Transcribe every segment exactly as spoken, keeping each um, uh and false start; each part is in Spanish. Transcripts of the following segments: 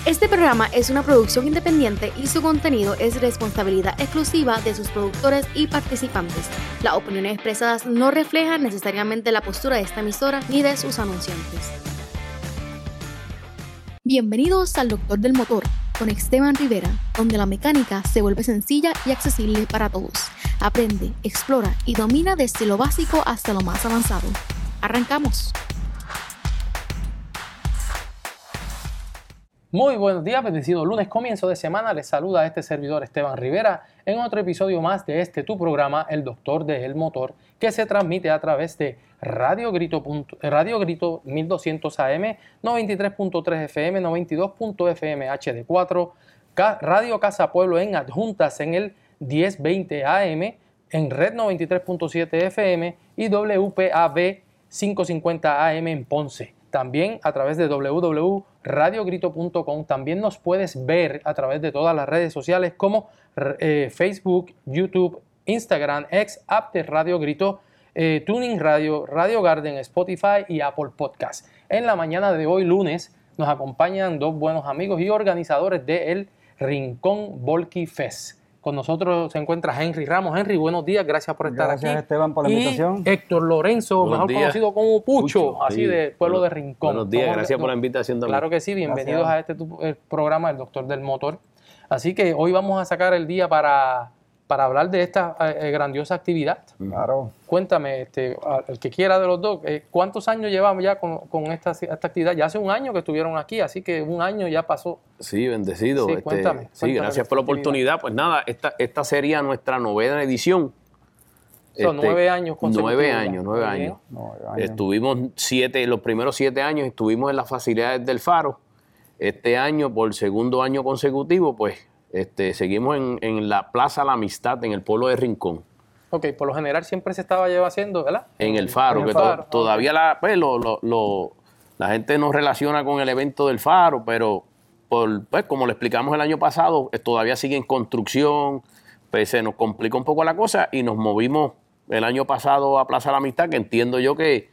Este programa es una producción independiente y su contenido es responsabilidad exclusiva de sus productores y participantes. Las opiniones expresadas no reflejan necesariamente la postura de esta emisora ni de sus anunciantes. Bienvenidos al Doctor del Motor con Esteban Rivera, donde la mecánica se vuelve sencilla y accesible para todos. Aprende, explora y domina desde lo básico hasta lo más avanzado. ¡Arrancamos! Muy buenos días, bendecido lunes, comienzo de semana. Les saluda este servidor Esteban Rivera en otro episodio más de este tu programa, El Doctor del Motor, que se transmite a través de Radio Grito, Radio Grito mil doscientos A M, noventa y tres punto tres F M, noventa y dos punto F M H D cuatro, Radio Casa Pueblo en Adjuntas en el diez veinte A M, en Red noventa y tres punto siete F M y W P A B quinientos cincuenta A M en Ponce. También a través de w w w punto radio grito punto com. También nos puedes ver a través de todas las redes sociales como eh, Facebook, YouTube, Instagram, X, App de Radio Grito, eh, Tuning Radio, Radio Garden, Spotify y Apple Podcast. En la mañana de hoy, lunes, nos acompañan dos buenos amigos y organizadores del Rincón Volky Fest. Con nosotros se encuentra Henry Ramos. Henry, buenos días, gracias por estar gracias, aquí. Gracias, Esteban, por la invitación. Y Héctor Lorenzo, buenos mejor días. conocido como Pucho, Pucho así sí. de Pueblo Bueno, de Rincón. Buenos días, Somos gracias de, por la invitación también. Claro que sí, bienvenidos gracias. a este tu, el programa, El Doctor del Motor. Así que hoy vamos a sacar el día para, para hablar de esta eh, grandiosa actividad. Claro. Cuéntame, este, el que quiera de los dos, eh, ¿cuántos años llevamos ya con, con esta, esta actividad? Ya hace un año que estuvieron aquí, así que un año ya pasó. Sí, bendecido. Sí, este, cuéntame, sí, cuéntame gracias por la oportunidad. Pues nada, esta, esta sería nuestra novena edición. Son Este, nueve años consecutivos. Nueve años, nueve Muy bien. años. Nueve años. Estuvimos siete, los primeros siete años estuvimos en las facilidades del Faro. Este año, por segundo año consecutivo, pues este, seguimos en, en la Plaza La Amistad, en el pueblo de Rincón. Ok, por lo general siempre se estaba lleva haciendo, ¿verdad? En el Faro, En el que to- Faro. todavía la, pues, lo, lo, lo- la gente nos relaciona con el evento del Faro, pero por, pues, como le explicamos el año pasado, eh, todavía sigue en construcción, pues se nos complica un poco la cosa y nos movimos el año pasado a Plaza La Amistad, que entiendo yo que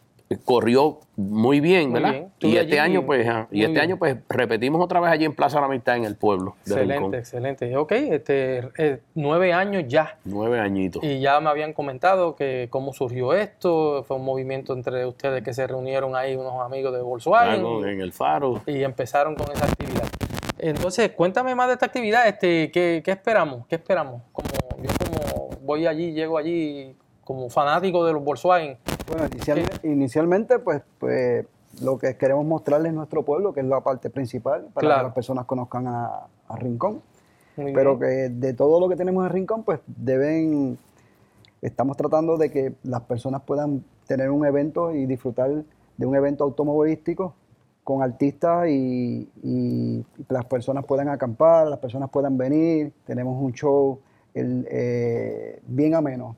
corrió muy bien, Muy ¿verdad? bien. Y Estuve este allí año, pues, ajá, y muy este bien. año, pues, repetimos otra vez allí en Plaza La Amistad, en el pueblo de Excelente, Rincón. excelente. Ok, este, eh, nueve años ya. Nueve añitos. Y ya me habían comentado que cómo surgió esto. Fue un movimiento entre ustedes que se reunieron ahí, unos amigos de Volkswagen. Algo en el Faro. y, y empezaron con esa actividad. Entonces, cuéntame más de esta actividad. Este, ¿qué, qué esperamos? ¿Qué esperamos? Como, yo como voy allí, llego allí como fanático de los Volkswagen. Bueno, inicialmente, inicialmente pues, pues lo que queremos mostrarles es nuestro pueblo, que es la parte principal, para Claro. que las personas conozcan a, a Rincón. Muy Pero bien. que de todo lo que tenemos en Rincón, pues deben, estamos tratando de que las personas puedan tener un evento y disfrutar de un evento automovilístico con artistas y, y las personas puedan acampar, las personas puedan venir. Tenemos un show el, eh, bien ameno.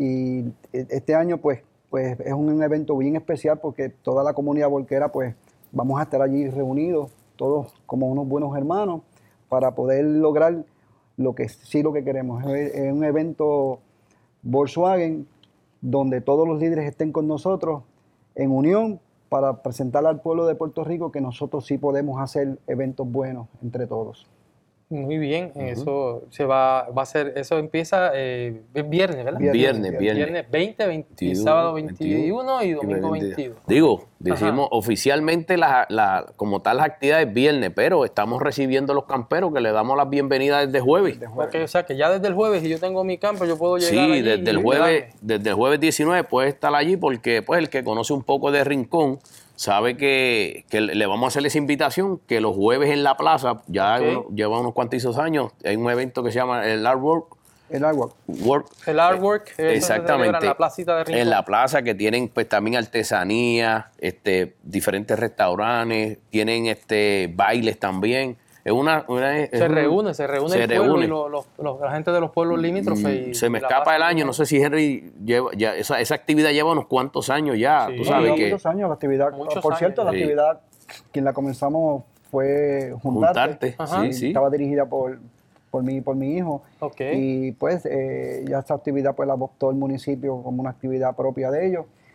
Y este año pues, pues es un evento bien especial porque toda la comunidad volquera pues vamos a estar allí reunidos, todos como unos buenos hermanos, para poder lograr lo que sí lo que queremos. Es, es un evento Volkswagen donde todos los líderes estén con nosotros en unión para presentar al pueblo de Puerto Rico que nosotros sí podemos hacer eventos buenos entre todos. Muy bien, eso se va, va a ser, eso empieza eh, es viernes, ¿verdad? Viernes, Viernes, viernes. Viernes veinte, veinte, veintiuno, sábado veintiuno y domingo veintidós. veintidós. Digo, decimos Ajá. oficialmente la, la, como tal las actividades viernes, pero estamos recibiendo a los camperos que le damos las bienvenidas desde jueves. Ok, o sea que ya desde el jueves, si yo tengo mi campo, yo puedo llegar Sí, allí desde el y jueves, quedarme. desde el jueves diecinueve puede estar allí porque pues el que conoce un poco de Rincón sabe que, que le vamos a hacer esa invitación, que los jueves en la plaza, ya Ok. uno- lleva unos cuantos años, hay un evento que se llama el Artwork. El agua. Work, El artwork, eso se exactamente, celebra en la placita de Rincón. en la plaza que tienen pues también artesanía, este, diferentes restaurantes, tienen este bailes también. Es una, una- es Se un- reúne, se reúne se el pueblo reúne. y lo- lo- lo- la gente de los pueblos limítrofes. y- Se me y la escapa pasa el año, bien. no sé si Henry lleva, ya esa, esa actividad lleva unos cuantos años ya, Sí. tú No, sabes Lleva que muchos años la actividad. Muchos Por cierto, años. la Sí. actividad, quien la comenzamos fue Juntarte. juntarte, Ajá. sí, sí. Estaba dirigida por, por, mí, por mi hijo. Ok. Y pues eh, ya esta actividad pues la adoptó el municipio como una actividad propia de ellos.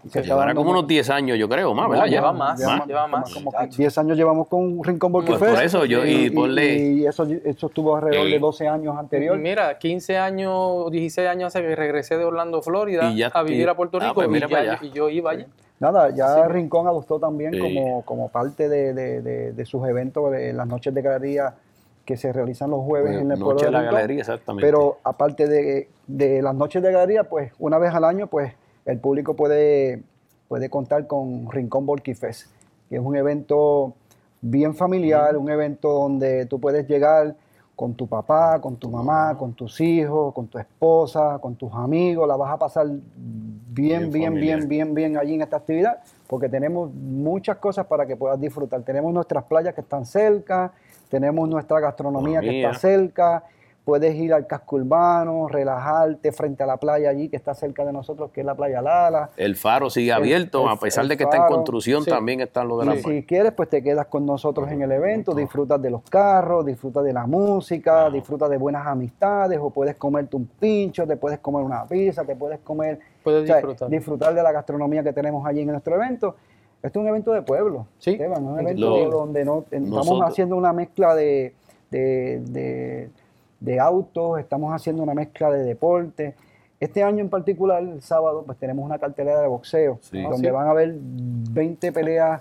Se está llevará dando como muy- unos diez años, yo creo, más, No, ¿verdad? Ya. lleva más, Llevamos lleva más. como que diez años llevamos con Rincón Volky Pues Fest. por eso yo- y ponle- y eso, eso estuvo alrededor Sí. de doce años anterior. Mira, quince años, dieciséis años hace que regresé de Orlando, Florida, Y ya- a vivir y- a Puerto ah, Rico pues y, mira ya- para allá. y yo iba allí. Nada, ya Sí. Rincón adoptó también Sí. como, como parte de, de- de- de sus eventos, de las noches de galería que se realizan los jueves en el pueblo Noche de de la Rincón. galería, exactamente. Pero aparte de, de las noches de galería, pues una vez al año, pues el público puede, puede contar con Rincón Volky Fest, que es un evento bien familiar, un evento donde tú puedes llegar con tu papá, con tu mamá, con tus hijos, con tu esposa, con tus amigos, la vas a pasar bien, Bien bien, familiar. bien, bien, bien allí en esta actividad, porque tenemos muchas cosas para que puedas disfrutar. Tenemos nuestras playas que están cerca, tenemos nuestra gastronomía que Gastronomía. está cerca, puedes ir al casco urbano, relajarte frente a la playa allí que está cerca de nosotros, que es la playa Lala. El faro sigue abierto, el- a pesar el de que está en faro, construcción, sí. también están los de la Y si quieres, pues te quedas con nosotros en el evento, disfrutas de los carros, disfrutas de la música, disfrutas de buenas amistades, o puedes comerte un pincho, te puedes comer una pizza, te puedes comer... Puedes o sea, disfrutar. disfrutar de la gastronomía que tenemos allí en nuestro evento. Esto es un evento de pueblo, Sí. Esteban, un evento Lo- donde no, estamos nosotros- haciendo una mezcla de, de, de- de autos, estamos haciendo una mezcla de deporte. Este año en particular, el sábado, pues tenemos una cartelera de boxeo, Sí. donde Sí. van a haber veinte peleas,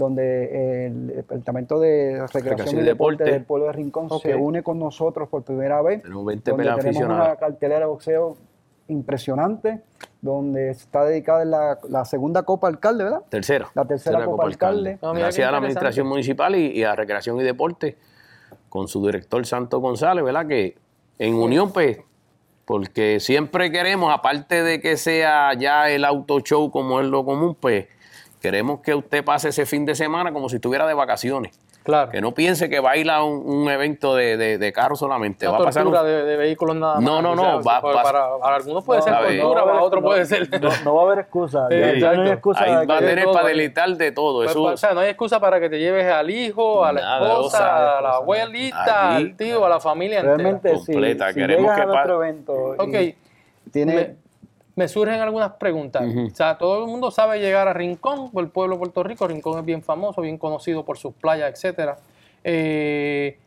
donde el Departamento de Recreación y Deporte del pueblo de Rincón Ok. se une con nosotros por primera vez. Tenemos veinte donde peleas tenemos una aficionadas. cartelera de boxeo impresionante, donde está dedicada en la, la segunda Copa Alcalde, ¿verdad? Tercera. La tercera Copa Alcalde. Ah, mira qué Gracias a la interesante. Administración Municipal y, y a Recreación y Deporte, con su director Santo González, ¿verdad? Que en unión, pues, porque siempre queremos, aparte de que sea ya el auto show como es lo común, pues, queremos que usted pase ese fin de semana como si estuviera de vacaciones. Claro. Que no piense que va a ir a un, un evento de, de, de carro solamente. Una Va a pasar un- tortura de, de vehículos nada más. No, no, no, O sea, va- para, va- para- para algunos puede No, ser a ver. tortura, no va a para haber- otros no- puede ser... No, no va a haber excusa. Sí, ya, ya no hay exacto. excusa. Ahí va a que- tener todo para ahí. delitar de todo. Pues, Eso, o sea, no hay excusa para que te lleves al hijo, a la Nada, esposa, o sea, a la cosas. abuelita, Allí, al tío, a la familia entera. Realmente, si, completa, si queremos llegas que a nuestro pa- evento Ok, y tiene... me, me surgen algunas preguntas. O sea, todo el mundo sabe llegar a Rincón, por el pueblo de Puerto Rico. Rincón es bien famoso, bien conocido por sus playas, etcétera. Eh,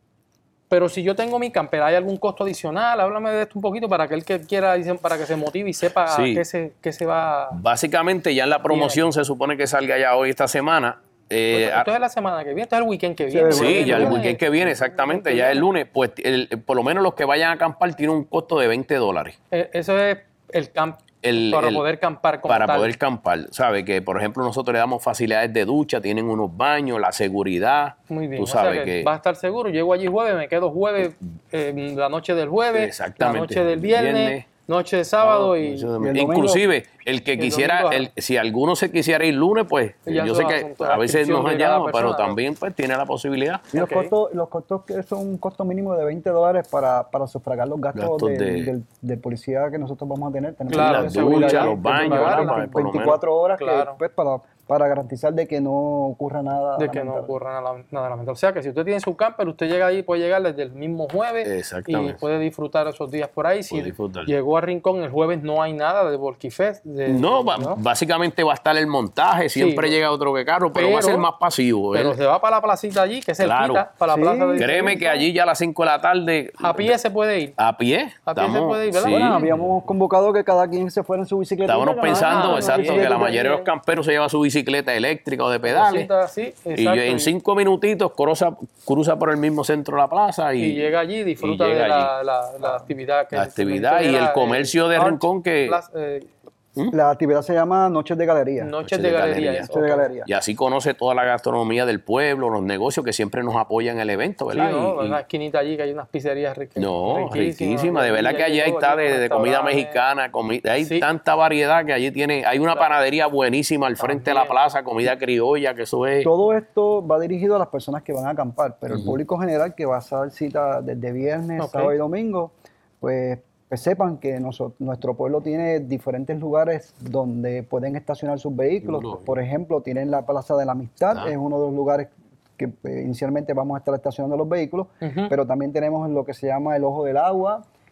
pero si yo tengo mi camper, ¿hay algún costo adicional? Háblame de esto un poquito para que el que quiera, dicen, para que se motive y sepa a Sí. qué se, qué se va... básicamente, ya en la promoción se supone que salga ya hoy, esta semana. Eh, Esto es la semana que viene, esto es el weekend que Sí, viene. el Sí, weekend ya el viene. weekend que viene, exactamente, ya el lunes, pues el- por lo menos los que vayan a acampar tienen un costo de veinte dólares. Eh, Eso es el camp El- para el- poder campar como Para tal. poder campar, ¿sabes? Que, por ejemplo, nosotros le damos facilidades de ducha, tienen unos baños, la seguridad. Muy bien, Tú o sea sabes que que... va a estar seguro. Llego allí jueves, me quedo jueves, eh, la noche del jueves, Exactamente. la noche del viernes, Viernes. noche de sábado y... el domingo- Inclusive, el que el quisiera, domingo, el- si alguno se quisiera ir lunes, pues Ya yo eso sé es que asunto de a veces inscripción nos de cada hallamos, pero persona, también pues tiene la posibilidad. Y los, Ok. costos, los costos que son un costo mínimo de veinte dólares para, para sufragar los gastos, Gastos del, de- del- de policía que nosotros vamos a tener. Tenemos Claro, una de seguridad, seguridad los que baños, pagar ¿verdad? veinte- Para, por lo menos. veinticuatro horas que, Claro. pues, para, para garantizar de que no ocurra nada. de que no lamentable. ocurra nada, nada lamentable. O sea que si usted tiene su camper, usted llega ahí, puede llegar desde el mismo jueves y Exactamente. puede disfrutar esos días por ahí. Si Puede disfrutar. llegó a Rincón el jueves, no hay nada de Volky Fest. de- No, ba- básicamente va a estar el montaje, siempre Sí. llega otro que carro, pero, va a Pero- ser más pasivo. Pero ¿eh? se va para la placita allí, que es Claro. cerquita, para Sí. la plaza de... Créeme que allí ya a las cinco de la tarde, A pie se puede ir. a pie, A pie se estamos, puede ir, ¿verdad? sí, Bueno, habíamos convocado que cada quien se fuera en su bicicleta. estábamos pensando, Ah, exacto, bicicleta que la también. mayoría de los camperos se lleva su bicicleta eléctrica o de pedales. Cositas así, Y yo exacto, en cinco minutitos cruza, cruza por el mismo centro de la plaza y, y llega allí, disfruta y llega de la, allí. la- la actividad que La se actividad mencionó, y el era, comercio de Arch Rincón que- Plaza, eh, La actividad se llama Noches de Galería. Noches Noches de de galería. galería. Noches de Galería. y así conoce toda la gastronomía del pueblo, los negocios que siempre nos apoyan en el evento, Sí, ¿verdad? ¿no? Y- y- una esquinita allí que hay unas pizzerías riquísimas. no, riquísima, de verdad que allí hay está de, de comida mexicana, comi- hay Sí. tanta variedad que allí tiene, hay una panadería buenísima al frente de la También. plaza, comida criolla, que eso es... Todo esto va dirigido a las personas que van a acampar, pero el público general que va a hacer cita desde viernes, Ok. sábado y domingo, pues, pues sepan que noso- nuestro pueblo tiene diferentes lugares donde pueden estacionar sus vehículos. Seguro. Por ejemplo, tienen la Plaza de la Amistad, Ah. es uno de los lugares que eh, inicialmente vamos a estar estacionando los vehículos, Ujú. pero también tenemos lo que se llama el Ojo del Agua,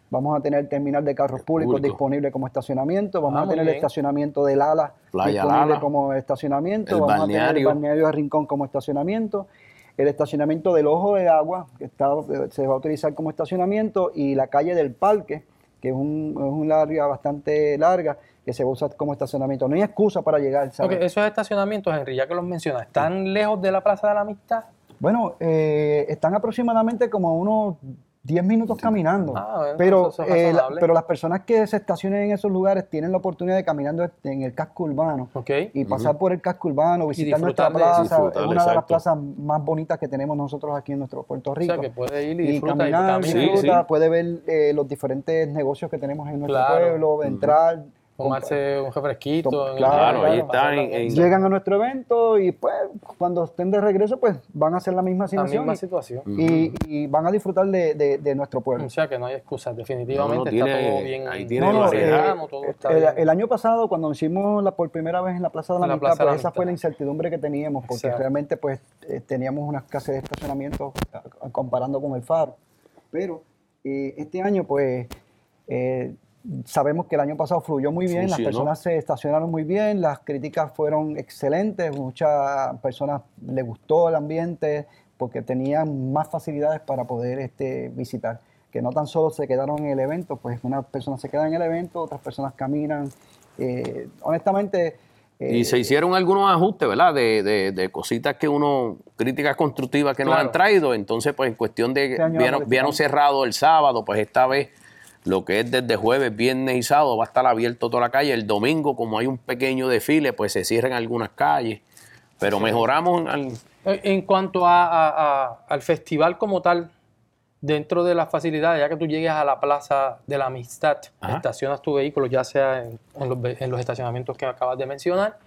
Vamos a tener el terminal de carros públicos Público. disponible como estacionamiento. Vamos Ah, a muy tener el bien. estacionamiento del Ala Playa disponible Lala. como estacionamiento. El Vamos a tener el balneario. balneario de Rincón como estacionamiento. El estacionamiento del Ojo de Agua, que está, se va a utilizar como estacionamiento. Y la calle del Parque, que es un, es un área bastante larga, que se va a usar como estacionamiento. No hay excusa para llegar, ¿sabes? Ok, esos estacionamientos, Henry, ya que los mencionas, ¿están lejos de la Plaza de la Amistad? Bueno, eh, están aproximadamente como unos diez minutos caminando, Ah, bueno, pero, eso es eh, la- razonable. pero las personas que se estacionen en esos lugares tienen la oportunidad de caminar en el casco urbano Ok. y pasar por el casco urbano, visitar nuestra disfrutar de- plaza, disfrutar, es una de las exacto. plazas más bonitas que tenemos nosotros aquí en nuestro Puerto O Rico. sea, que puede ir y y disfrutar caminar, y camina. Sí, disfruta, sí. puede ver eh, los diferentes negocios que tenemos en nuestro Claro. pueblo, entrar, Tomarse un refresquito. Tom- en el claro, día, ahí está, pasarla en- bien. en- llegan a nuestro evento y pues cuando estén de regreso pues van a hacer la misma La situación misma y- situación. y, y van a disfrutar de, de- de nuestro pueblo. O sea, que no hay excusas. Definitivamente No, no está tiene- todo bien. ahí tiene No, no, variedad, eh, todo está el, bien. el año pasado cuando hicimos la por primera vez en la Plaza de la En la Amistad, Plaza de la pues esa Amistad. fue la incertidumbre que teníamos porque Exacto. realmente pues eh, teníamos una escasez de estacionamiento a- a- comparando con el Faro. Pero eh, este año pues eh, sabemos que el año pasado fluyó muy bien, las Funcionó. personas se estacionaron muy bien, las críticas fueron excelentes, muchas personas les gustó el ambiente porque tenían más facilidades para poder este, visitar. Que no tan solo se quedaron en el evento, pues unas personas se quedan en el evento, otras personas caminan. Eh, honestamente... eh, Y se hicieron algunos ajustes, ¿verdad? De, de, de cositas que uno, críticas constructivas que nos Claro. han traído. Entonces, pues en cuestión de Este año vieron, la vieron cerrado el sábado, pues esta vez lo que es desde jueves, viernes y sábado va a estar abierto toda la calle. El domingo, como hay un pequeño desfile, pues se cierran algunas calles. Pero mejoramos al, En en cuanto a, a- a- al festival como tal, dentro de las facilidades, ya que tú llegues a la Plaza de la Amistad, Ajá. estacionas tu vehículo, ya sea en, en los, ve- en los estacionamientos que acabas de mencionar,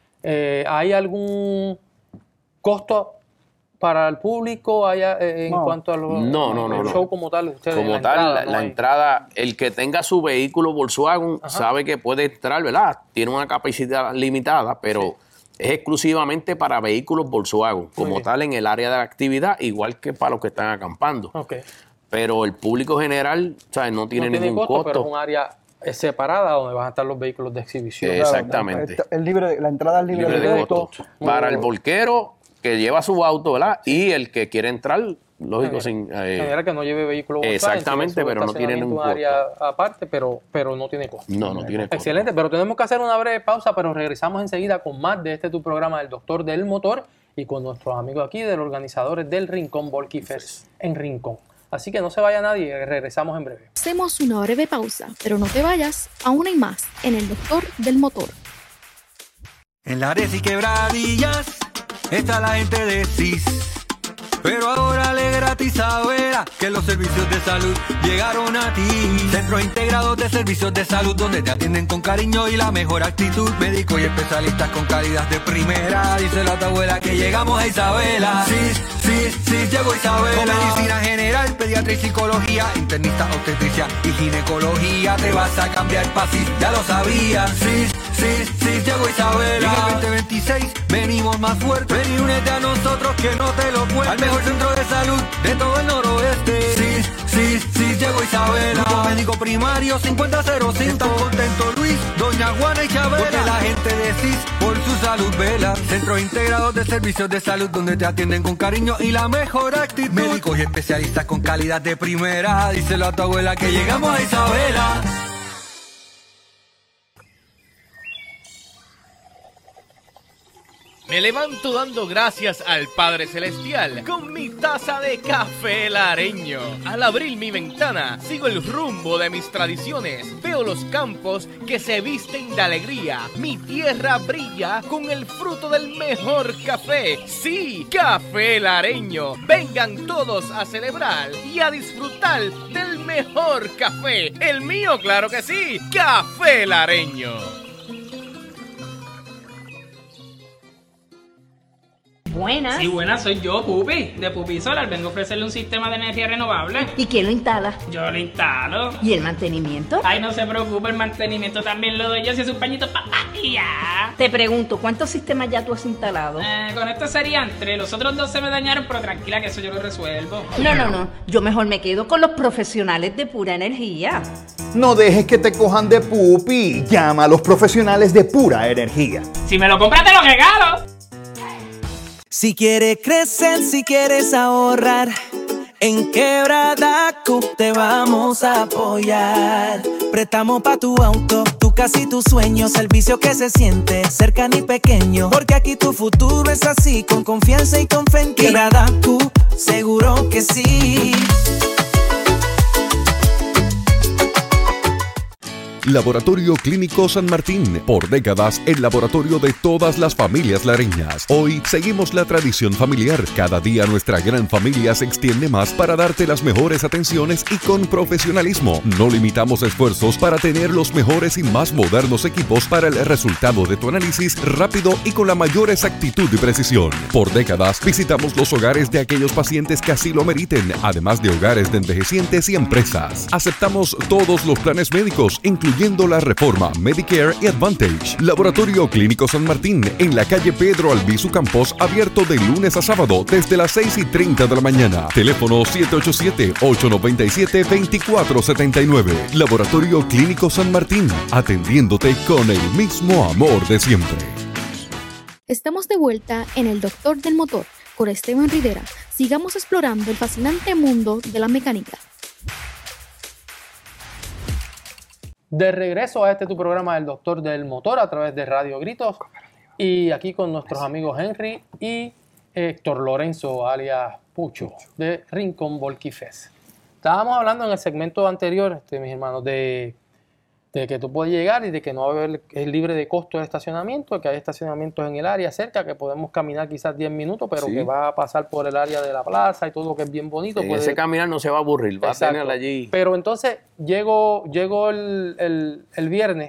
eh, ¿hay algún costo para el público ¿Hay, eh, en No. cuanto a los, No, no, no, el no. show como tal? Ustedes, como la tal, entrada, la, no la hay- entrada, el que tenga su vehículo Volkswagen Ajá. sabe que puede entrar, ¿verdad? Tiene una capacidad limitada, pero Sí. es exclusivamente para vehículos Volkswagen, como bien. tal en el área de la actividad, igual que para los que están acampando. Ok. Pero el público general, ¿sabes? No tiene no tiene ningún costo, costo. pero es un área eh, separada donde van a estar los vehículos de exhibición. Eh, claro, exactamente. es libre de- la entrada es libre, libre de, de costo. costo. Para el volquero que lleva su auto, ¿verdad? Y el que quiere entrar, lógico, En sin... eh, general que no lleve vehículo Volkswagen, exactamente, tiene su pero no tiene estacionamiento, ningún un área aparte, pero, pero no tiene costo. no, no tiene costo. Excelente, pero tenemos que hacer una breve pausa, pero regresamos enseguida con más de este tu programa del Doctor del Motor y con nuestros amigos aquí de los organizadores del Rincón Volky Fest en Rincón. Así que no se vaya nadie, regresamos en breve. Hacemos una breve pausa, pero no te vayas, aún hay más en el Doctor del Motor. En Lares y Quebradillas está la gente de C I S. Pero ahora le gratis a Vera que los servicios de salud llegaron a ti. Centros integrados de servicios de salud donde te atienden con cariño y la mejor actitud. Médicos y especialistas con calidad de primera. Díselo a tu abuela que llegamos a Isabela. Sí, sí, sí, llegó Isabela. Con medicina general, pediatría y psicología, internista, obstetricia y ginecología. Te vas a cambiar pa' sí, ya lo sabías. Sí, sí, sí, llegó Isabela. Y en el veinte veintiséis venimos más fuerte. Ven y únete a nosotros que no te lo cuento. Al mejor centro de salud de todo el noroeste. Sí, sí, sí, llegó Isabela. Grupo médico primario cincuenta cero cinco. Están contentos Luis, Doña Juana y Chabela. Porque la gente de C I S por su salud vela. Centros integrados de servicios de salud donde te atienden con cariño y la mejor actitud. Médicos y especialistas con calidad de primera. Díselo a tu abuela que llegamos a Isabela. Me levanto dando gracias al Padre Celestial con mi taza de café lareño. Al abrir mi ventana, sigo el rumbo de mis tradiciones. Veo los campos que se visten de alegría. Mi tierra brilla con el fruto del mejor café. Sí, café lareño. Vengan todos a celebrar y a disfrutar del mejor café. El mío, claro que sí, café lareño. Buenas. Sí, buenas, soy yo, Pupi, de Pupi Solar. Vengo a ofrecerle un sistema de energía renovable. ¿Y quién lo instala? Yo lo instalo. ¿Y el mantenimiento? Ay, no se preocupe, el mantenimiento también lo doy yo. Si es un pañito, papá, y energía. Te pregunto, ¿cuántos sistemas ya tú has instalado? Eh, con esto serían tres. Los otros dos se me dañaron, pero tranquila que eso yo lo resuelvo. No, no, no. Yo mejor me quedo con los profesionales de Pura Energía. No dejes que te cojan de pupi. Llama a los profesionales de Pura Energía. Si me lo compras, te lo regalo. Si quieres crecer, si quieres ahorrar, en Quebrada C U P te vamos a apoyar. Préstamo pa' tu auto, tu casa y tus sueños, servicio que se siente cercano y pequeño. Porque aquí tu futuro es así, con confianza y con fe en Quebrada C U P, seguro que sí. Laboratorio Clínico San Martín, por décadas el laboratorio de todas las familias lareñas. Hoy seguimos la tradición familiar. Cada día nuestra gran familia se extiende más para darte las mejores atenciones y con profesionalismo. No limitamos esfuerzos para tener los mejores y más modernos equipos para el resultado de tu análisis rápido y con la mayor exactitud y precisión. Por décadas visitamos los hogares de aquellos pacientes que así lo meriten, además de hogares de envejecientes y empresas. Aceptamos todos los planes médicos, incluyendo la reforma Medicare y Advantage. Laboratorio Clínico San Martín, en la calle Pedro Albizu Campos, abierto de lunes a sábado desde las seis y treinta de la mañana. Teléfono siete ocho siete, ocho nueve siete, dos cuatro siete nueve. Laboratorio Clínico San Martín, atendiéndote con el mismo amor de siempre. Estamos de vuelta en El Doctor del Motor con Esteban Rivera. Sigamos explorando el fascinante mundo de la mecánica. De regreso a este tu programa El Doctor del Motor a través de Radio Gritos, y aquí con nuestros amigos Henry y Héctor Lorenzo alias Pucho de Rincón Volquifes. Estábamos hablando en el segmento anterior, este, mis hermanos, de, de que tú puedes llegar y de que no va a haber, es libre de costo de estacionamiento, que hay estacionamientos en el área cerca, que podemos caminar quizás diez minutos, pero Sí. que va a pasar por el área de la plaza y todo, que es bien bonito. En puede- ese caminar no se va a aburrir, va Exacto. a tener allí. Pero entonces llego, llego el, el, el viernes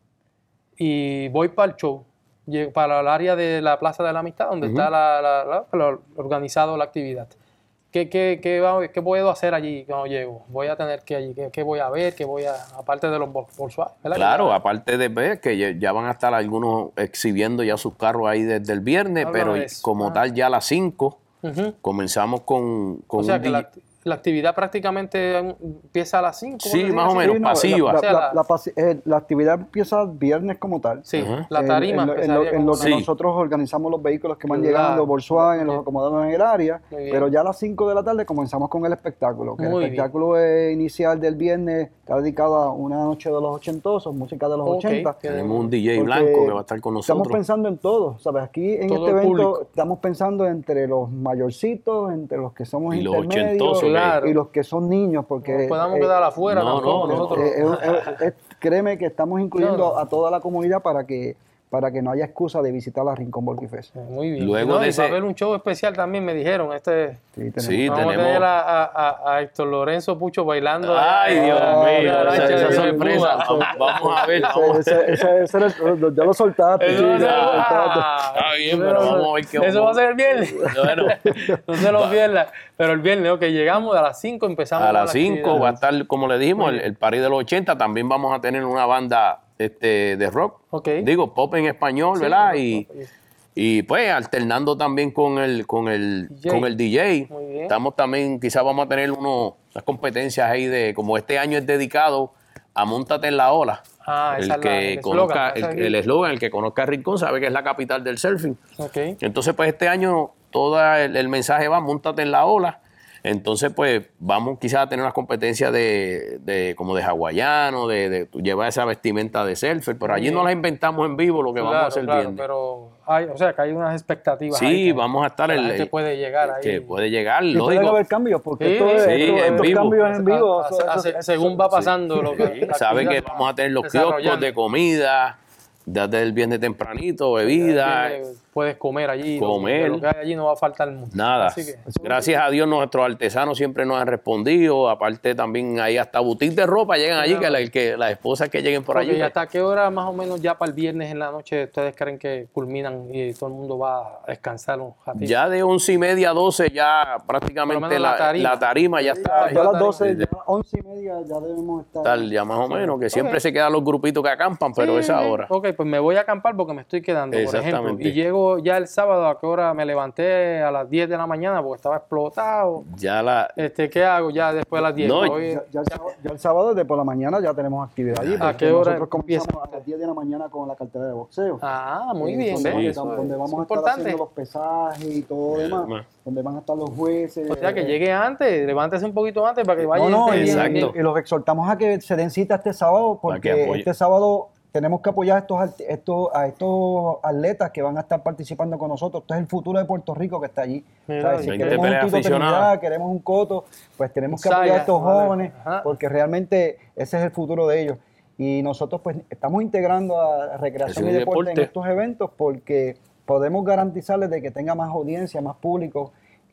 y voy para el show, llego para el área de la Plaza de la Amistad, donde Ujú. está la, la, la- la- organizado la actividad. ¿Qué, qué, qué, va- qué puedo hacer allí cuando llego? Voy a tener que allí, ¿qué, qué voy a ver? ¿Qué voy a, aparte de los Vol- Volkswagen? ¿verdad? Claro, aparte de ver que ya, ya van a estar algunos exhibiendo ya sus carros ahí desde el viernes, Háblame pero de eso. como Ah. tal ya a las cinco Ujú. comenzamos con, con O sea un que D J. la, la actividad prácticamente empieza a las cinco. Sí, más o menos, Sí, no, pasiva. La, O sea, la- la- la pasi- eh, la actividad empieza viernes como tal. Sí, Ajá. la En- tarima en, lo- en lo, empezaría en lo como- que Sí. nosotros organizamos los vehículos que van Claro. llegando, Volkswagen, los Bien. acomodamos en el área, Muy bien. pero ya a las cinco de la tarde comenzamos con el espectáculo, que Muy el bien. espectáculo eh, inicial del viernes está dedicado a una noche de los ochentosos, música de los Ok. ochenta. Tenemos un D J Porque blanco que va a estar con Estamos nosotros. pensando en todo, ¿sabes? Aquí en Todo este el evento público. estamos pensando entre los mayorcitos, entre los que somos Y los intermedios ochentosos, Claro. y los que son niños, porque No podamos eh, quedar afuera no, tampoco no, no. nosotros. eh, eh, eh, eh, créeme que estamos incluyendo No, no. a toda la comunidad para que para que no haya excusa de visitar la Rincón Volquifes. Muy bien. Luego No, de y ese- va a haber un show especial también, me dijeron. Este, Sí, tenemos- Sí, vamos tenemos. a tener a, a- a- a Héctor Lorenzo Pucho bailando. Ay, allá Dios en la mío, lancha esa, de esa Villanueva. sorpresa. Vamos, vamos a ver. Ese- Vamos. ese- ese- ese era el- ya lo soltaste. Eso sí, va a ya ser- lo soltaste. ah, Está bien, eso pero va a vamos ser- a ver qué Eso va a ser el viernes. Bueno, No se lo pierdan. Pero el viernes, ok, llegamos a las cinco, empezamos. a con las la cinco actividad. va a estar, como le dijimos, Muy el, bien. el party de los ochenta. También vamos a tener una banda este, de rock. Ok. Digo, pop en español, Sí, ¿verdad? pop, Y, pop, y pues alternando también con el, con el, D J. con el D J. Muy bien. Estamos también, quizás vamos a tener unos, unas competencias ahí de, como este año es dedicado a Móntate en la Ola. Ah, esa el es la- que el conozca, eslogan, esa el es- el eslogan, el que conozca Rincón sabe que es la capital del surfing. Ok. Entonces, pues este año todo el, el mensaje va, móntate en la ola. Entonces, pues vamos quizás a tener unas competencias de, de como de hawaiano, de, de llevar esa vestimenta de surfer, pero allí Bien. no las inventamos en vivo lo que vamos a Claro, hacer claro, viernes. pero hay, o sea, que hay unas expectativas. Sí, ahí que- vamos a estar que en la el- gente puede llegar ahí. Que puede llegar, Y lo pueden digo. haber cambios, porque Sí, esto es- sí, esto- en estos vivo. cambios en vivo. A- eso- a- eso- a- según va pasando lo que. la Sabe que actividad vamos a tener los va kioscos desarrollando. de comida, desde el viernes tempranito, bebida. Viernes, puedes comer allí. Comer. Lo, lo que hay allí no va a faltar mucho. Nada. Así que, gracias a Dios nuestros artesanos siempre nos han respondido. Aparte también hay hasta boutique de ropa llegan allí, que, la, que las esposas que lleguen por okay, allí. ¿Y hasta qué hora más o menos ya para el viernes en la noche ustedes creen que culminan y todo el mundo va a descansar un ratito? Ya de once y media a doce ya prácticamente la, la, tarima. la tarima ya sí, está. Ya a las doce, ya once y media ya debemos estar. Tal, ya más o menos, que siempre okay. se quedan los grupitos que acampan, pero sí, esa hora. Ok, pues me voy a acampar porque me estoy quedando, por ejemplo. Y llego ya el sábado, ¿a qué hora me levanté? A las diez de la mañana porque estaba explotado. Ya la... Este, ¿qué hago ya después de las diez? No, Hoy, ya, ya, el sábado, ya el sábado de por la mañana ya tenemos actividad allí. ¿A qué hora nosotros comenzamos a las diez de la mañana con la cartera de boxeo. Ah, muy eh, bien. Donde, ¿ves? donde, donde vamos es a estar importante. haciendo los pesajes y todo lo demás. Más. Donde van a estar los jueces. O sea, que llegue antes, levántese un poquito antes para que vaya. No, no, este y, y, y los exhortamos a que se den cita este sábado porque este sábado tenemos que apoyar a estos, estos, a estos atletas que van a estar participando con nosotros. Esto es el futuro de Puerto Rico que está allí. Mira, si queremos un Tito Trinidad, queremos un Coto, pues tenemos que apoyar a estos jóvenes porque realmente ese es el futuro de ellos. Y nosotros pues estamos integrando a recreación y deporte, deporte en estos eventos porque podemos garantizarles de que tenga más audiencia, más público,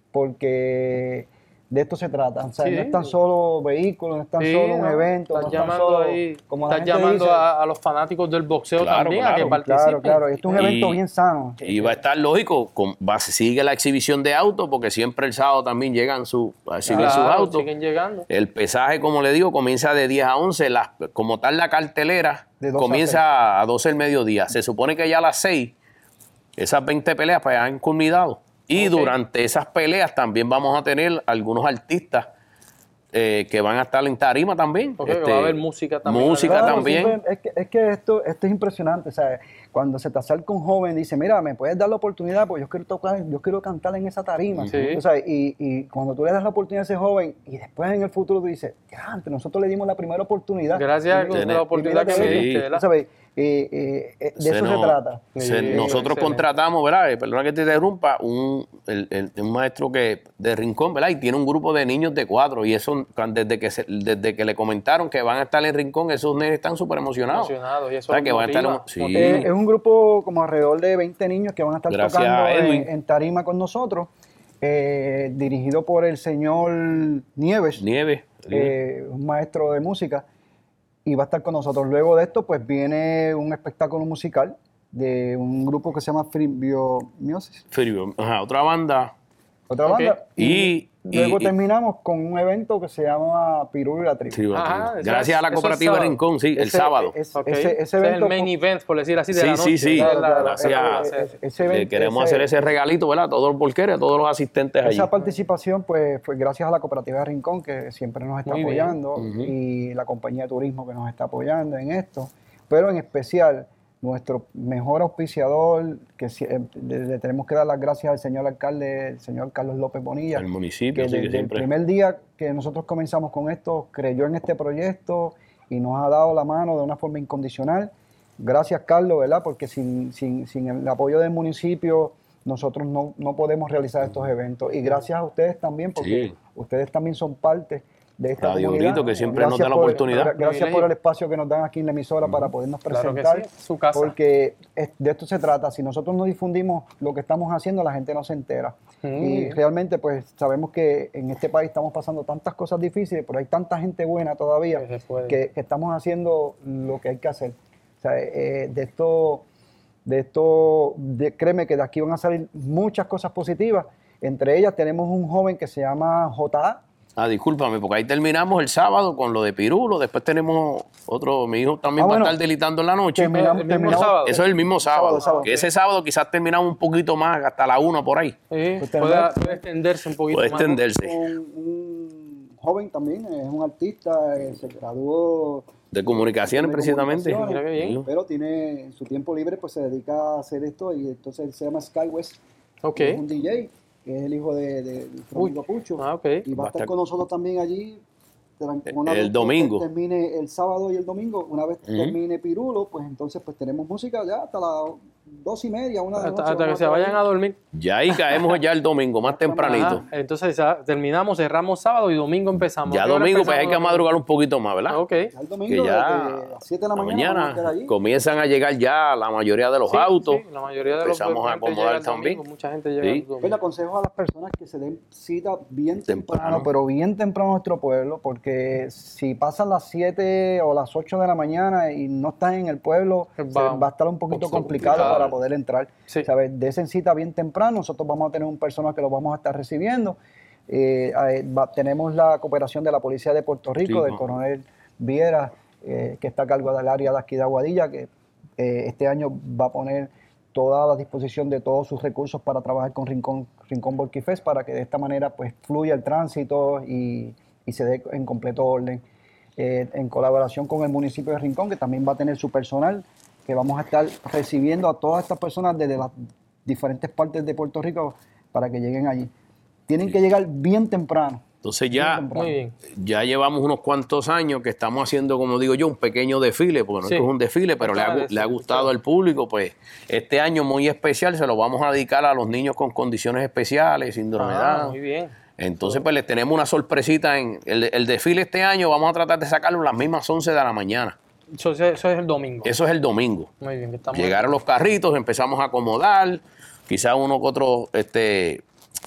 porque de esto se trata. O sea, sí. no es tan solo vehículos, no es tan sí, solo un no. evento, estás no es tan llamando solo, ahí, como estás llamando dice, a, a los fanáticos del boxeo claro, también claro, a que participen. Claro, claro, esto es un evento y, bien sano. Y va a estar lógico, con, va, sigue la exhibición de autos, porque siempre el sábado también llegan su, a exhibir claro, sus autos. Siguen llegando. El pesaje, como le digo, comienza de diez a once, la, como tal la cartelera comienza a, a doce del mediodía. Se supone que ya a las seis, esas veinte peleas pues, han culminado. Y okay. durante esas peleas también vamos a tener algunos artistas eh, que van a estar en tarima también. Okay, este, va a haber música también. Música claro, también. Siempre, es, que, es que esto, esto es impresionante. O sea, cuando se te acerca un joven y dice, mira, ¿me puedes dar la oportunidad? Pues yo quiero tocar, yo quiero cantar en esa tarima. Sí. O sea, y, y cuando tú le das la oportunidad a ese joven y después en el futuro tú dices, ya, antes nosotros le dimos la primera oportunidad. Gracias y, a la oportunidad que me diste, ¿verdad? ¿Sabes? Eh, eh, eh, de se eso no, se trata. Se, eh, nosotros excelente. contratamos, ¿verdad? Perdona que te interrumpa, un, el, el, un maestro que de Rincón, ¿verdad? Y tiene un grupo de niños de cuatro. Y eso, desde que se, desde que le comentaron que van a estar en Rincón, esos nenes están súper emocionados. Emocionados. Y eso o sea, que van a estar un, sí. eh, es un grupo como alrededor de veinte niños que van a estar Gracias tocando a en, en tarima con nosotros, eh, dirigido por el señor Nieves. Nieves. Eh, un maestro de música. Y va a estar con nosotros. Luego de esto, pues viene un espectáculo musical de un grupo que se llama Fribiomiosis. Fribio, ajá, otra banda. Otra okay. banda. Y, y luego y, terminamos con un evento que se llama Pirulo y la Tribu. Ajá, gracias a la cooperativa es Rincón, sí, ese, el sábado. Es, okay. ese, ese, ese evento, es el main event, por decir así, de sí, la noche. Sí, sí, claro, claro, gracias. Ese, ese evento, Le queremos ese, hacer ese regalito, ¿verdad? A todos los bolqueros, a todos los asistentes allí. Esa participación, pues, fue gracias a la cooperativa de Rincón, que siempre nos está Muy apoyando, uh-huh. y la compañía de turismo que nos está apoyando en esto. Pero en especial, nuestro mejor auspiciador, que le, le tenemos que dar las gracias al señor alcalde, el señor Carlos López Bonilla. El municipio, que sí, desde que siempre. el primer día que nosotros comenzamos con esto, creyó en este proyecto y nos ha dado la mano de una forma incondicional. Gracias, Carlos, ¿verdad? Porque sin, sin, sin el apoyo del municipio, nosotros no, no podemos realizar estos eventos. Y gracias a ustedes también, porque sí. ustedes también son parte de esta Radio comunidad. Grito, que siempre gracias nos da la por, oportunidad. Gracias por el espacio que nos dan aquí en la emisora uh-huh. para podernos presentar. Claro que sí, su casa. Porque es, de esto se trata. Si nosotros no difundimos lo que estamos haciendo, la gente no se entera. Uh-huh. Y realmente, pues, sabemos que en este país estamos pasando tantas cosas difíciles, pero hay tanta gente buena todavía que, que estamos haciendo lo que hay que hacer. O sea, eh, de esto, de esto de, créeme que de aquí van a salir muchas cosas positivas. Entre ellas tenemos un joven que se llama J A. Ah, discúlpame, porque ahí terminamos el sábado con lo de Pirulo, después tenemos otro, mi hijo también ah, va bueno, a estar delitando en la noche. Terminamos, terminamos, sábado. Eso es el mismo sábado, sábado, sábado que ese sábado quizás terminamos un poquito más, hasta la una por ahí. Sí, pues puede, puede extenderse un poquito puede más. Puede extenderse. Un, un joven también, es un artista, se graduó de comunicaciones de precisamente. Mira qué bien. Pero tiene en su tiempo libre, pues se dedica a hacer esto y entonces él se llama SkyWest. Okay. Es un D J. Que es el hijo de, de, de Fernando Pucho. Ah, okay. Y va, va a estar con nosotros también allí. Una el vez domingo. Que termine el sábado y el domingo. Una vez uh-huh. termine Pirulo, pues entonces pues tenemos música ya hasta la dos y media, una de la Hasta, noche. hasta que vamos se a vayan a dormir. Ya ahí caemos ya el domingo, más tempranito. Ajá, entonces ya terminamos, cerramos sábado y domingo empezamos. Ya ¿A qué hora domingo pues hay empezamos que domingo? madrugar un poquito más, ¿verdad? Ok. El domingo Que ya desde las siete de la mañana, vamos a quedar allí. comienzan a llegar ya la mayoría de los Sí, autos. sí, la mayoría de Empezamos los a gente acomodar llega el también. domingo, mucha gente llega Sí. el domingo. Pues le aconsejo a las personas que se den cita bien temprano, Temprano. pero bien temprano a nuestro pueblo, porque si pasan las siete o las ocho de la mañana y no están en el pueblo, Va- se- va a estar un poquito poquito complicado complicado. para poder entrar. Sí. ¿Sabes? Desen cita bien temprano, nosotros vamos a tener un personal que lo vamos a estar recibiendo. Eh, eh, va- tenemos la cooperación de la Policía de Puerto Rico, Sí, del no. coronel Viera, eh, que está a cargo del área de aquí de Aguadilla, que eh, este año va a poner toda la disposición de todos sus recursos para trabajar con Rincón, Rincón Volquifest, para que de esta manera pues fluya el tránsito y, y se dé en completo orden. Eh, en colaboración con el municipio de Rincón, que también va a tener su personal, que vamos a estar recibiendo a todas estas personas desde las diferentes partes de Puerto Rico para que lleguen allí. Tienen que llegar bien temprano. Entonces ya, Bien temprano. Muy bien. ya llevamos unos cuantos años que estamos haciendo, como digo yo, un pequeño desfile, porque no Sí. es que es un desfile, pero le ha, gu- le ha gustado al público. Pues este año muy especial se lo vamos a dedicar a los niños con condiciones especiales, síndrome de Ah, Down. muy bien. Entonces, pues les tenemos una sorpresita en el, el desfile este año. Vamos a tratar de sacarlo a las mismas once de la mañana. Eso, eso es el domingo. Eso es el domingo. Muy bien. que estamos Llegaron los carritos, empezamos a acomodar. Quizás uno que otro, este,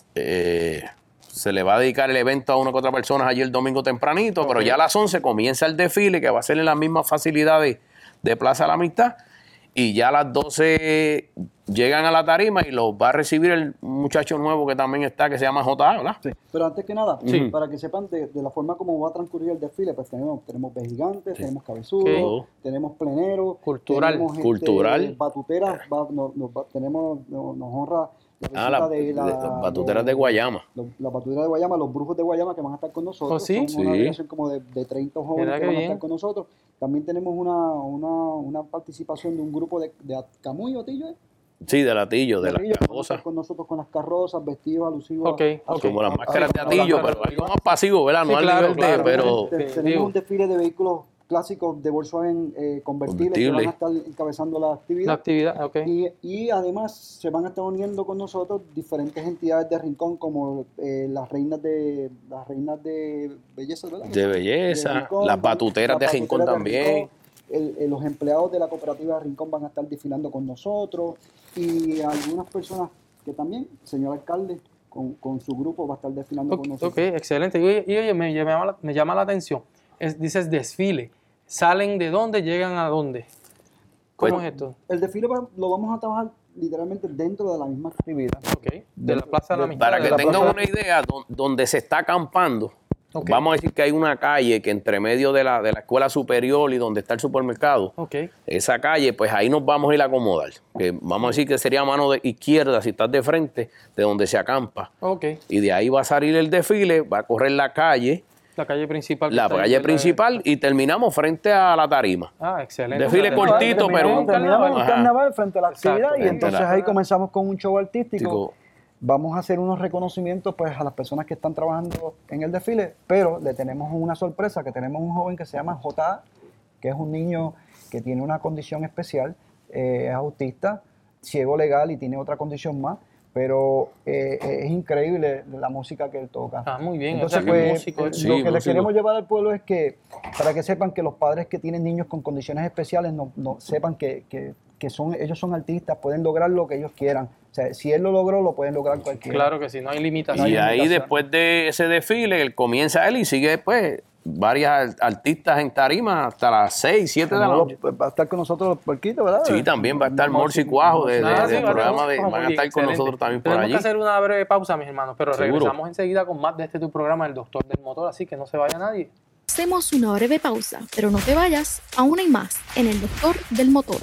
eh, se le va a dedicar el evento a una que otra persona allí el domingo tempranito, pero ya a las once comienza el desfile, que va a ser en las mismas facilidades de Plaza La Amistad. Y ya a las doce llegan a la tarima y los va a recibir el muchacho nuevo que también está, que se llama J A, ¿verdad? Sí. Pero antes que nada, Sí. para que sepan de, de la forma como va a transcurrir el desfile, pues tenemos, tenemos vejigantes, tenemos cabezudos, Ok. tenemos pleneros, Cultural. tenemos, este, Cultural. batuteras, va- nos, nos va- tenemos, nos, nos honra la Ah, la, visita de la- de- batuteras los- de Guayama. los- la batutera de Guayama, los brujos de Guayama que van a estar con nosotros. ¿Oh, sí? Son una Sí. delegación como de, de treinta jóvenes Mira que qué van a bien. estar con nosotros. También tenemos una, una, una participación de un grupo de, de Camuy, Otillo, ¿eh? Sí, de Latillo, de las Otillo, que van a estar carrozas. con nosotros con las carrozas, vestidos alusivos. Ok, a- ok. Como las a- máscaras de a- Atillo, a- pero algo más pasivo, ¿verdad? Sí, No al claro, nivel de, claro. pero... Te- Sí, tenemos digo. un desfile de vehículos clásicos de Volkswagen eh, convertibles que Convertible. van a estar encabezando la actividad. La actividad, ok. Y, y además se van a estar uniendo con nosotros diferentes entidades de Rincón como eh, las reinas de las reinas de belleza, ¿verdad? De belleza, Rincón, las batuteras de las Rincón batuteras de también. Rincón. El- el- los empleados de la cooperativa de Rincón van a estar desfilando con nosotros y algunas personas que también, el señor alcalde con, con su grupo va a estar desfilando Ok, con nosotros. ok, excelente. Y oye, y oye, me, llama la, me llama la atención. Es- dices desfile. ¿Salen de dónde? ¿Llegan a dónde? ¿Cómo Pues- es esto? El desfile va- lo vamos a trabajar literalmente dentro de la misma actividad. Ok. De la Plaza de la Amistad. Para de que la tengan Plaza- una idea, don- donde se está acampando, Ok. vamos a decir que hay una calle que entre medio de la, de la escuela superior y donde está el supermercado, Ok. esa calle, pues ahí nos vamos a ir a acomodar. Que vamos a decir que sería mano de izquierda si estás de frente, de donde se acampa. Ok. Y de ahí va a salir el desfile, va a correr la calle, La calle principal. que la está ahí, calle ¿verdad? principal, y terminamos frente a la tarima. Ah, excelente. Desfile Excelente. cortito, pero- Terminamos, terminamos en Ajá. carnaval frente a la Exacto. actividad y Frente a entonces la- ahí comenzamos con un show artístico. Digo, Vamos a hacer unos reconocimientos pues a las personas que están trabajando en el desfile, pero le tenemos una sorpresa, que tenemos un joven que se llama J A, que es un niño que tiene una condición especial, eh, es autista, ciego legal y tiene otra condición más, pero eh, es increíble la música que él toca. Ah, muy bien. Entonces, o sea, que pues, músico, lo sí, que le músico. queremos llevar al pueblo es que, para que sepan que los padres que tienen niños con condiciones especiales, no, no sepan que, que, que son, ellos son artistas, pueden lograr lo que ellos quieran. O sea, si él lo logró, lo pueden lograr cualquiera. Claro que sí, no hay limitación. y hay ahí limitación. después de ese desfile, él comienza él y sigue después varias artistas en tarima hasta las seis, siete de la No, noche. pues, va a estar con nosotros los puerquitos, ¿verdad? Sí, también va a estar Morsi Cuajo de, de- Ah, sí, del vale, programa de, vamos, van a muy estar con excelente. nosotros también por Tenemos allí. que hacer una breve pausa, mis hermanos, pero Seguro. regresamos enseguida con más de este tu programa, El Doctor del Motor, así que no se vaya nadie. Hacemos una breve pausa, pero no te vayas, aún hay más en El Doctor del Motor.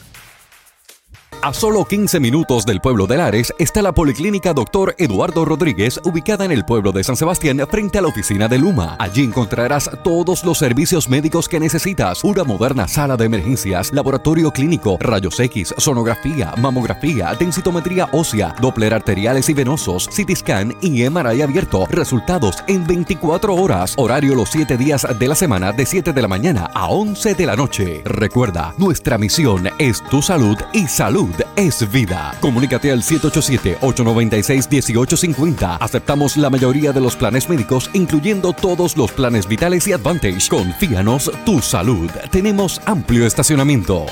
A solo quince minutos del pueblo de Lares está la Policlínica Doctor Eduardo Rodríguez, ubicada en el pueblo de San Sebastián frente a la oficina de Luma. Allí encontrarás todos los servicios médicos que necesitas, una moderna sala de emergencias, laboratorio clínico, rayos X, sonografía, mamografía, densitometría ósea, doppler arteriales y venosos, C T scan y M R I abierto. Resultados en veinticuatro horas. Horario los siete días de la semana de siete de la mañana a once de la noche. Recuerda, nuestra misión es tu salud y salud salud es vida. Comunícate al siete ocho siete, ocho nueve seis, uno ocho cinco cero. Aceptamos la mayoría de los planes médicos, incluyendo todos los planes vitales y Advantage. Confíanos tu salud. Tenemos amplio estacionamiento.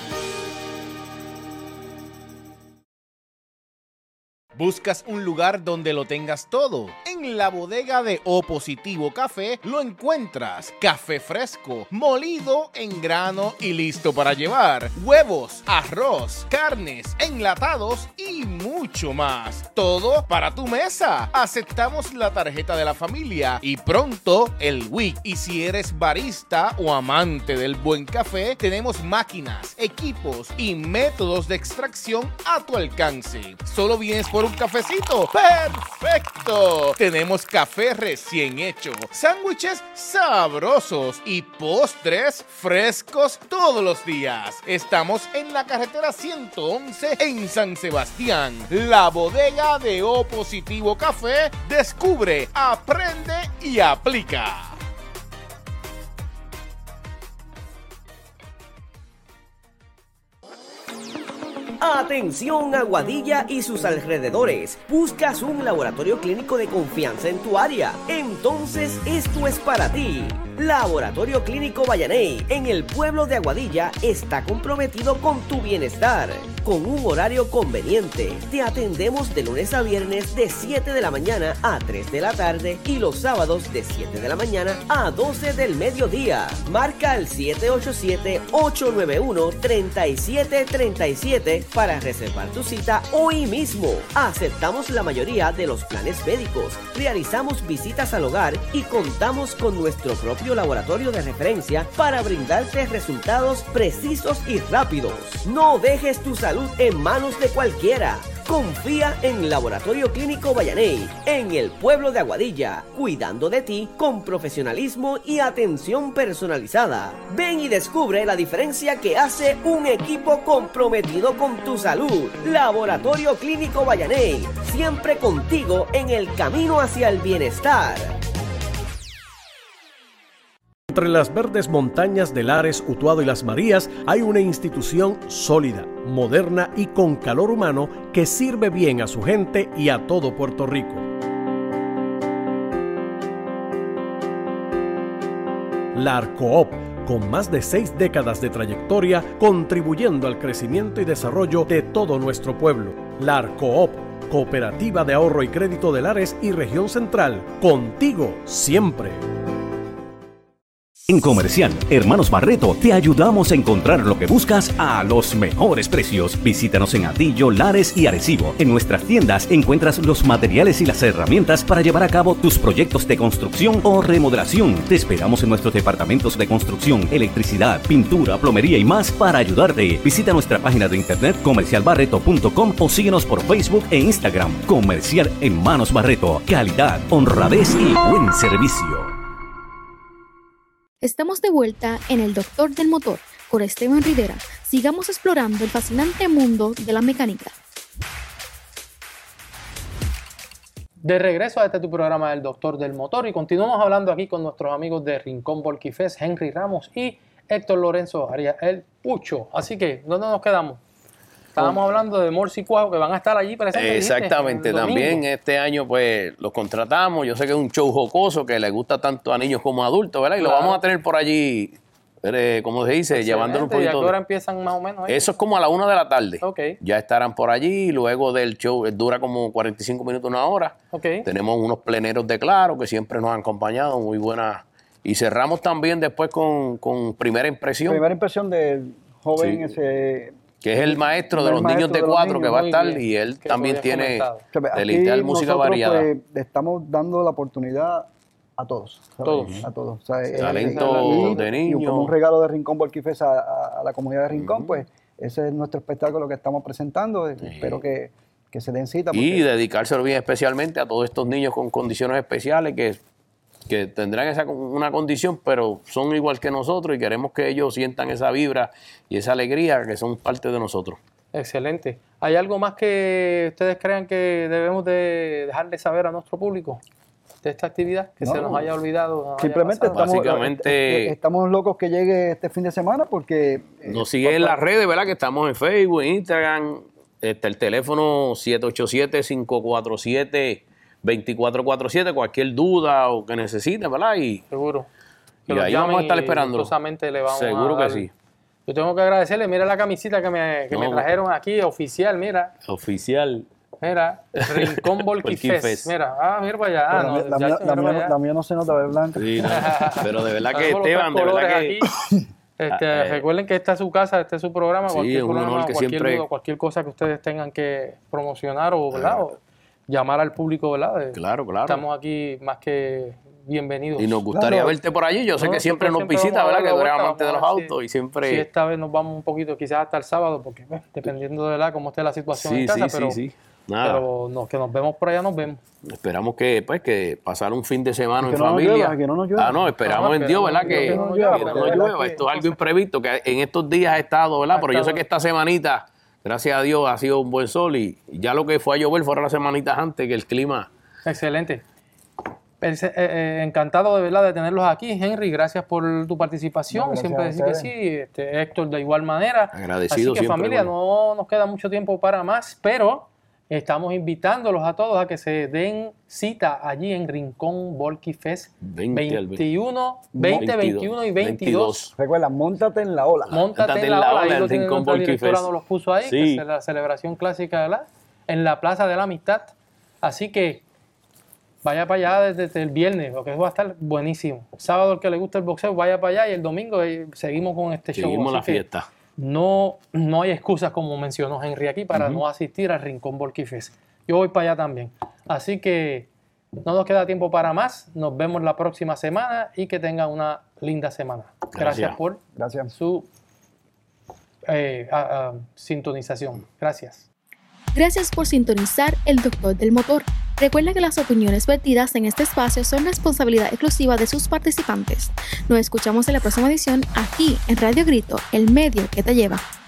¿Buscas un lugar donde lo tengas todo? En la bodega de O Positivo Café lo encuentras. Café fresco, molido en grano y listo para llevar. Huevos, arroz, carnes, enlatados y mucho más. Todo para tu mesa. Aceptamos la tarjeta de la familia y pronto el W I C. Y si eres barista o amante del buen café, tenemos máquinas, equipos y métodos de extracción a tu alcance. Solo vienes por un cafecito. ¡Perfecto! Tenemos café recién hecho, sándwiches sabrosos y postres frescos todos los días. Estamos en la carretera ciento once en San Sebastián. La bodega de O Positivo Café. Descubre, aprende y aplica. Atención Aguadilla y sus alrededores. ¿Buscas un laboratorio clínico de confianza en tu área? Entonces esto es para ti. Laboratorio Clínico Vallaney en el pueblo de Aguadilla está comprometido con tu bienestar. Con un horario conveniente, te atendemos de lunes a viernes de siete de la mañana a tres de la tarde y los sábados de siete de la mañana a doce del mediodía. Marca el siete ocho siete, ocho nueve uno, tres siete tres siete para reservar tu cita hoy mismo. Aceptamos la mayoría de los planes médicos, realizamos visitas al hogar y contamos con nuestro propio laboratorio de referencia para brindarte resultados precisos y rápidos. No dejes tu salud en manos de cualquiera. Confía en Laboratorio Clínico Vallaney, en el pueblo de Aguadilla, cuidando de ti con profesionalismo y atención personalizada. Ven y descubre la diferencia que hace un equipo comprometido con tu salud. Laboratorio Clínico Vallaney, siempre contigo en el camino hacia el bienestar. Entre las verdes montañas de Lares, Utuado y Las Marías hay una institución sólida, moderna y con calor humano que sirve bien a su gente y a todo Puerto Rico. La Arcoop, con más de seis décadas de trayectoria, contribuyendo al crecimiento y desarrollo de todo nuestro pueblo. La Arcoop, Cooperativa de Ahorro y Crédito de Lares y Región Central, contigo siempre. En Comercial Hermanos Barreto te ayudamos a encontrar lo que buscas a los mejores precios. Visítanos en Atillo, Lares y Arecibo. En nuestras tiendas encuentras los materiales y las herramientas para llevar a cabo tus proyectos de construcción o remodelación. Te esperamos en nuestros departamentos de construcción, electricidad, pintura, plomería y más para ayudarte. Visita nuestra página de internet comercial barreto punto com o síguenos por Facebook e Instagram. Comercial Hermanos Barreto. Calidad, honradez y buen servicio. Estamos de vuelta en El Doctor del Motor con Esteban Rivera. Sigamos explorando el fascinante mundo de la mecánica. De regreso a este tu programa El Doctor del Motor y continuamos hablando aquí con nuestros amigos de Rincón Volquifes, Henry Ramos y Héctor Lorenzo Arias, el Pucho. Así que, ¿dónde nos quedamos? Estábamos hablando de Morsi y Cuajo que van a estar allí presentes. Exactamente, también este año pues los contratamos. Yo sé que es un show jocoso que le gusta tanto a niños como a adultos, ¿verdad? Y claro, lo vamos a tener por allí, eh, como se dice, llevándolo un poquito. ¿Y a qué hora empiezan más o menos? Ahí? Eso es como a la una de la tarde. Okay. Ya estarán por allí, luego del show, dura como cuarenta y cinco minutos, una hora. Okay. Tenemos unos pleneros de Claro que siempre nos han acompañado, muy buenas. Y cerramos también después con, con Primera Impresión. Primera Impresión del joven sí. ese... que es el maestro el de los niños de, de cuatro que va a estar bien, y él también tiene deleitar música variada. Pues, le estamos dando la oportunidad a todos. Todos. A todos. O sea, talento y, de niños. Y como un regalo de Rincón Volquifes a, a, a la comunidad de Rincón, uh-huh. pues ese es nuestro espectáculo que estamos presentando. Sí. Espero que, que se den cita. Y dedicárselo bien especialmente a todos estos niños con condiciones especiales que que tendrán esa, una condición, pero son igual que nosotros y queremos que ellos sientan esa vibra y esa alegría que son parte de nosotros. Excelente. ¿Hay algo más que ustedes crean que debemos de dejarle saber a nuestro público? de esta actividad que No, se nos haya olvidado? nos Simplemente haya pasado? estamos, Básicamente- eh, estamos locos que llegue este fin de semana porque... eh, Nos siguen en las redes, ¿verdad? Que estamos en Facebook, en Instagram. Este, el teléfono siete ocho siete, cinco cuatro siete, dos cuatro cuatro siete. Cualquier duda o que necesite, ¿verdad? Y, Seguro. Que y los ahí vamos a llamen estar y esperándolo. gustosamente le vamos Seguro a que dar- sí. Yo tengo que agradecerle, mira la camisita que me, que me No. trajeron aquí, oficial, mira. Oficial. Mira, Rincón Volky Volky Fest. Fest. Mira, ah, mira para allá. Ah, la, no, mía- la, ya, mía, mira la, para mía, allá. la mía no se nota, ¿ves, Blanca? Sí, no. Pero de verdad que Tenemos los Esteban, de tres verdad colores que... aquí. Este, Ah, eh. Recuerden que esta es su casa, este es su programa. Sí, cualquier es un programa, honor que cualquier siempre- duda, cualquier cosa que ustedes tengan que promocionar o, ¿verdad? o llamar al público, ¿verdad? De- Claro, claro. Estamos aquí más que bienvenidos. Y nos gustaría Claro. verte por allí. Yo sé No, que siempre nos nosotros visita, vamos a ¿verdad? Que dar tú la eres vuelta, amante de los vamos a ver autos si- y siempre... Si esta vez nos vamos un poquito, quizás hasta el sábado, porque pues, dependiendo de la cómo esté la situación Sí, en casa, sí, pero, sí, sí. Nada. pero no, que nos vemos por allá, nos vemos. Esperamos que, pues, que pasar un fin de semana Que en no nos familia. llueva, que no nos llueva. Ah, no, esperamos No, en Dios, ¿verdad? esperamos Que, que no nos que llueva, no porque nos de verdad llueva. que- Esto es algo imprevisto, que en estos días ha estado, ¿verdad? Ha Pero yo sé estado- que esta semanita, gracias a Dios, ha sido un buen sol y ya lo que fue a llover fueron las semanitas antes, que el clima... Excelente. El- eh, eh, encantado de verdad de tenerlos aquí, Henry. Gracias por tu participación. No, gracias siempre a decir que ustedes. sí. Este, Héctor, de igual manera. Agradecido Así que, siempre, familia, bueno. no nos queda mucho tiempo para más, pero estamos invitándolos a todos a que se den cita allí en Rincón Volky Fest veinte al veintiuno, veinte, veintiuno y veintidós. Recuerda, móntate en la ola. Móntate en la ola, ahí lo el tiene Rincón nuestra Volky directora, Fest. nos los puso ahí, Sí. que es la celebración clásica, ¿verdad? En la Plaza de la Amistad. Así que vaya para allá desde, desde el viernes, porque eso va a estar buenísimo. Sábado, el que le gusta el boxeo, vaya para allá y el domingo eh, seguimos con este show. Seguimos Así la que fiesta. No, no hay excusas, como mencionó Henry aquí, para Ujú. no asistir al Rincón Volky Fest. Yo voy para allá también. Así que no nos queda tiempo para más. Nos vemos la próxima semana y que tengan una linda semana. Gracias, Gracias. por Gracias. su eh, a- a- sintonización. Gracias. Gracias por sintonizar El Doctor del Motor. Recuerda que las opiniones vertidas en este espacio son responsabilidad exclusiva de sus participantes. Nos escuchamos en la próxima edición aquí en Radio Grito, el medio que te lleva.